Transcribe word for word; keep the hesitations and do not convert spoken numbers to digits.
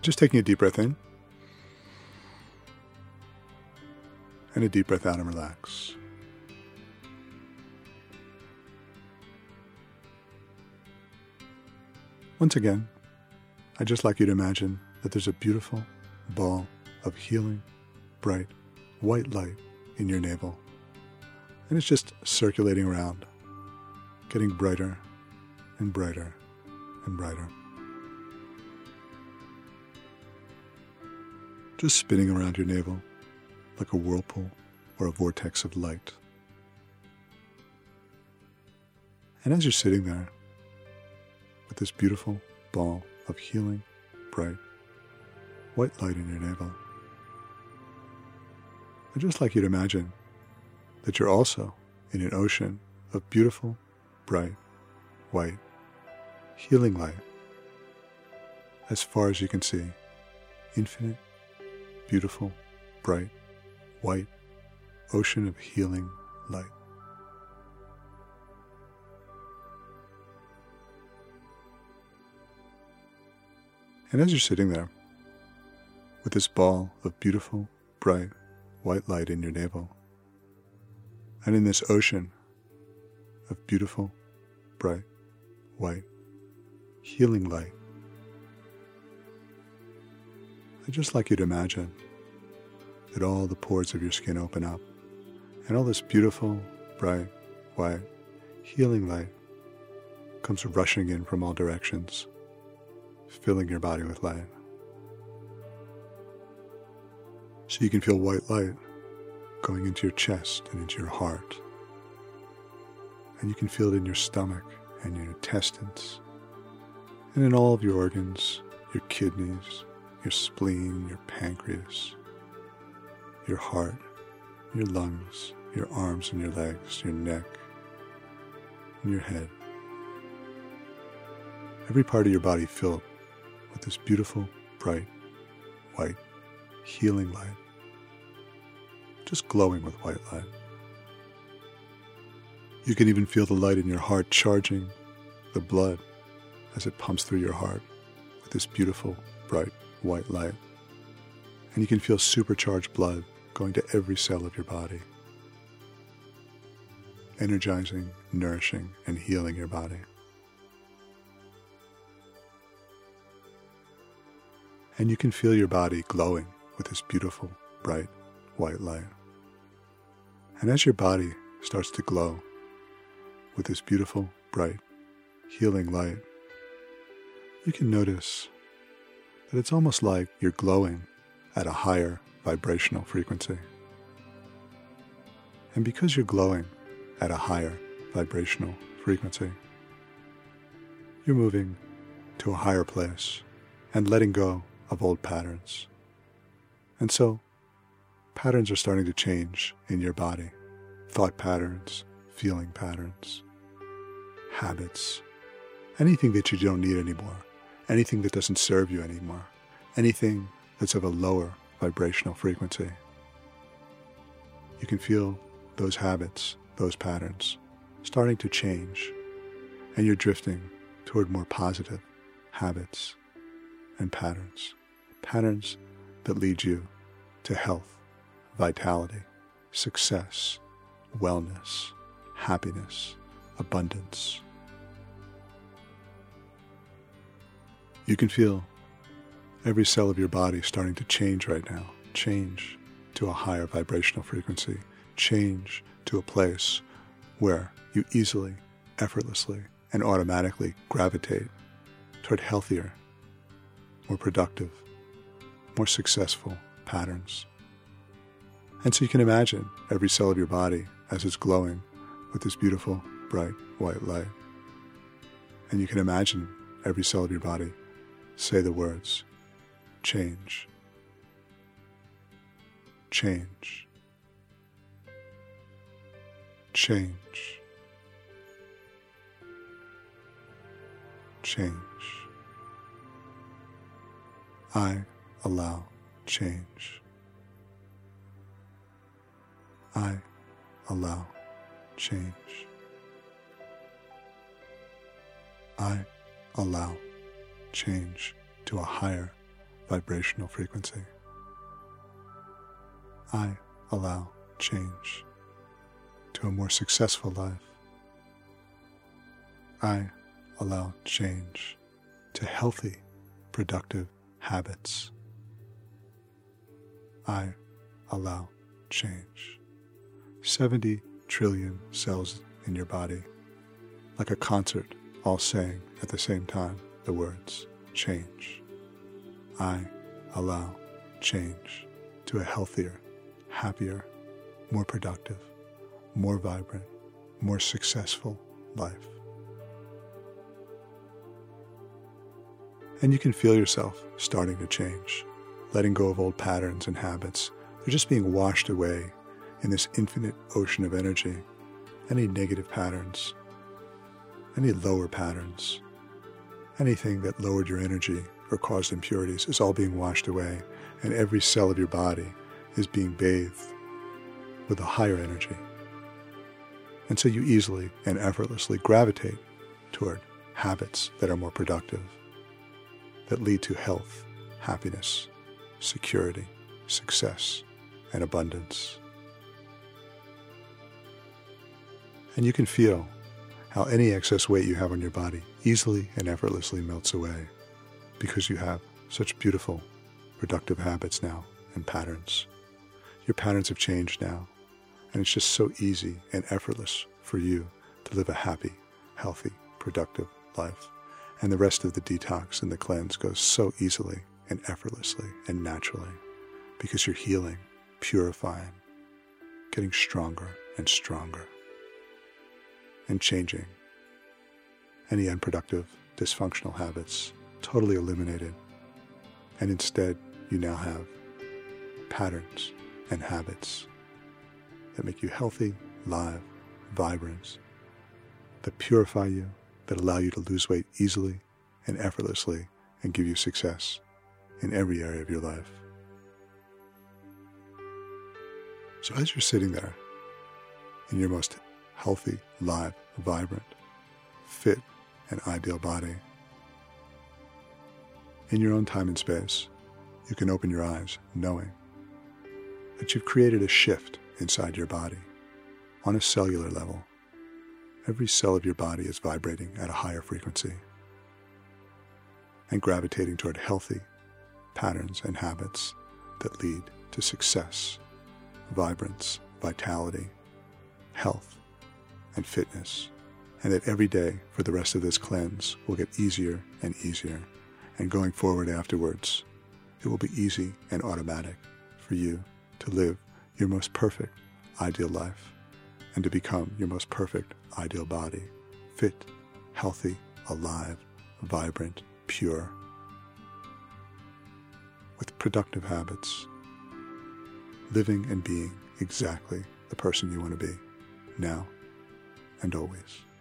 Just taking a deep breath in and a deep breath out and relax. Once again, I'd just like you to imagine that there's a beautiful ball of healing, bright, white light in your navel. And it's just circulating around, getting brighter and brighter and brighter. Just spinning around your navel like a whirlpool or a vortex of light. And as you're sitting there with this beautiful ball of healing, bright, white light in your navel, I'd just like you to imagine that you're also in an ocean of beautiful, bright, white, healing light, as far as you can see, infinite, beautiful, bright, white, ocean of healing light. And as you're sitting there with this ball of beautiful, bright, white light in your navel, and in this ocean of beautiful, bright, white, healing light, I'd just like you to imagine that all the pores of your skin open up, and all this beautiful, bright, white, healing light comes rushing in from all directions, filling your body with light. So you can feel white light going into your chest and into your heart. And you can feel it in your stomach and your intestines, and in all of your organs, your kidneys, your spleen, your pancreas, your heart, your lungs, your arms and your legs, your neck, and your head. Every part of your body filled with this beautiful, bright, white, healing light, just glowing with white light. You can even feel the light in your heart charging the blood as it pumps through your heart with this beautiful, bright, white light. And you can feel supercharged blood going to every cell of your body, energizing, nourishing, and healing your body. And you can feel your body glowing with this beautiful, bright, white light. And as your body starts to glow with this beautiful, bright, healing light, you can notice that it's almost like you're glowing at a higher vibrational frequency. And because you're glowing at a higher vibrational frequency, you're moving to a higher place and letting go of old patterns. And so, patterns are starting to change in your body. Thought patterns, feeling patterns, habits, anything that you don't need anymore, anything that doesn't serve you anymore, anything that's of a lower vibrational frequency. You can feel those habits, those patterns, starting to change, and you're drifting toward more positive habits and patterns, patterns that lead you to health, vitality, success, wellness, happiness, abundance. You can feel every cell of your body starting to change right now, change to a higher vibrational frequency, change to a place where you easily, effortlessly, and automatically gravitate toward healthier, more productive, more successful patterns. And so you can imagine every cell of your body as it's glowing with this beautiful, bright, white light. And you can imagine every cell of your body say the words, change, change, change, change. I allow change. I allow change. I allow change to a higher vibrational frequency. I allow change to a more successful life. I allow change to healthy, productive habits. I allow change. seventy trillion cells in your body, like a concert, all saying at the same time the words, change. I allow change to a healthier, happier, more productive, more vibrant, more successful life. And you can feel yourself starting to change, letting go of old patterns and habits. They're just being washed away in this infinite ocean of energy. Any negative patterns, any lower patterns, anything that lowered your energy or caused impurities is all being washed away, and every cell of your body is being bathed with a higher energy. And so you easily and effortlessly gravitate toward habits that are more productive, that lead to health, happiness, security, success, and abundance. And you can feel how any excess weight you have on your body easily and effortlessly melts away because you have such beautiful, productive habits now and patterns. Your patterns have changed now, and it's just so easy and effortless for you to live a happy, healthy, productive life. And the rest of the detox and the cleanse goes so easily and effortlessly and naturally because you're healing, purifying, getting stronger and stronger, and changing any unproductive, dysfunctional habits, totally eliminated. And instead, you now have patterns and habits that make you healthy, live, vibrant, that purify you, that allow you to lose weight easily and effortlessly and give you success in every area of your life. So as you're sitting there in your most healthy, live, vibrant, fit, and ideal body, in your own time and space, you can open your eyes knowing that you've created a shift inside your body on a cellular level. Every cell of your body is vibrating at a higher frequency and gravitating toward healthy patterns and habits that lead to success, vibrance, vitality, health, and fitness. And that every day for the rest of this cleanse will get easier and easier. And going forward afterwards, it will be easy and automatic for you to live your most perfect, ideal life and to become your most perfect, ideal body, fit, healthy, alive, vibrant, pure, with productive habits, living and being exactly the person you want to be, now and always.